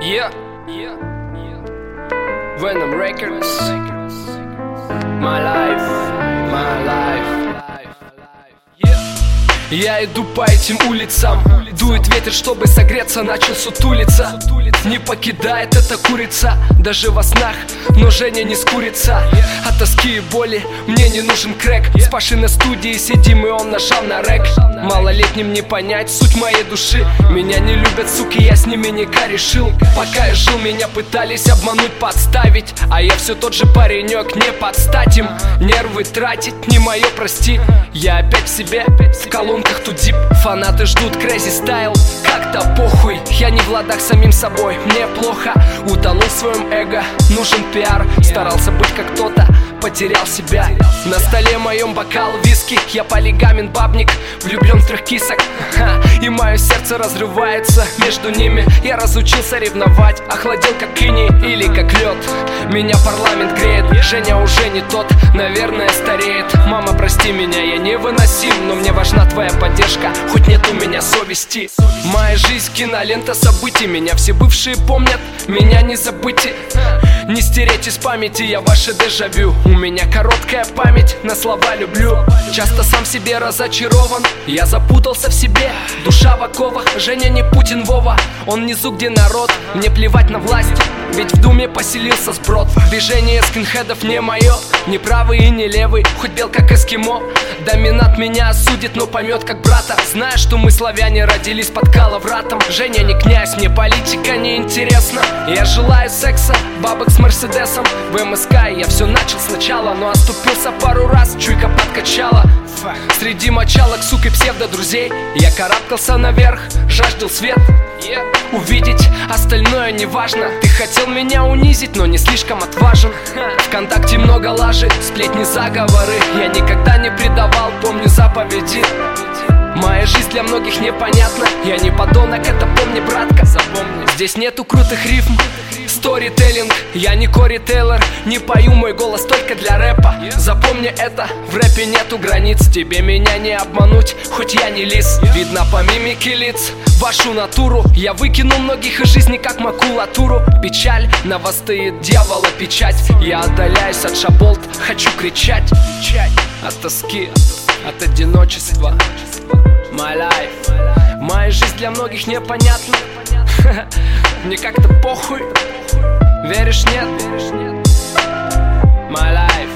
Yeah. Venom Records. My life. Я иду по этим улицам, дует ветер, чтобы согреться, начал сутулиться. Не покидает эта курица, даже во снах, но Женя не скурится. От тоски и боли мне не нужен крэк. С Пашей на студии сидим, и он нажал на рэк. Малолетним не понять суть моей души. Меня не любят, суки, я с ними не корешил. Пока я жил, меня пытались обмануть, подставить, а я все тот же паренек, не подстать им. Нервы тратить не мое, прости. Я опять в себе, в колонках тут дип. Фанаты ждут crazy style, как-то похуй. Я не в ладах с самим собой, мне плохо. Утонул в своем эго, нужен пиар. Старался быть как кто-то, потерял себя. На столе моем бокал виски. Я полигамен бабник, влюблен в 3 кисок. И мое сердце разрывается между ними. Я разучился ревновать, охладел как иней или как лед. Меня парламент греет, Женя уже не тот, наверное стареет. Мама, прости меня, я невыносим, но мне важна твоя поддержка, хоть нет у меня совести. Моя жизнь кинолента событий, меня все бывшие помнят, меня не забыть. Не стереть из памяти, я ваше дежавю. У меня короткая память, на слова люблю. Часто сам в себе разочарован, я запутался в себе. Душа в оковах, Женя не Путин, Вова. Он внизу, где народ, мне плевать на власть, ведь в думе поселился сброд. Движение скинхедов не мое, не правый и не левый, хоть бел как эскимо. Доминант меня осудит, но поймет как брата, зная, что мы славяне родились под калавратом. Женя не князь, мне политика не интересна. Я желаю секса, бабок с Мерседесом. В МСК я все начал сначала, но оступился пару раз, чуйка подкачала. Среди мочалок, сук и псевдо-друзей я карабкался наверх, жаждал свет увидеть, остальное не важно. Ты хотел меня унизить, но не слишком отважен. Вконтакте много лажи, сплетни, заговоры. Я никогда не предавал, помню заповеди. Моя жизнь для многих непонятна. Я не подонок, это помни, братка, запомни. Здесь нету крутых рифм, сторителлинг. Я не Кори Тейлор, не пою, мой голос только для рэпа. Запомни это, в рэпе нету границ. Тебе меня не обмануть, хоть я не лис. Видно по мимике лиц вашу натуру. Я выкинул многих из жизни как макулатуру. Печаль, на вас стоит дьявола печать. Я отдаляюсь от шаболт, хочу кричать от тоски, от одиночества. My life. Моя жизнь для многих непонятна. Мне как-то похуй. Веришь, нет? My life.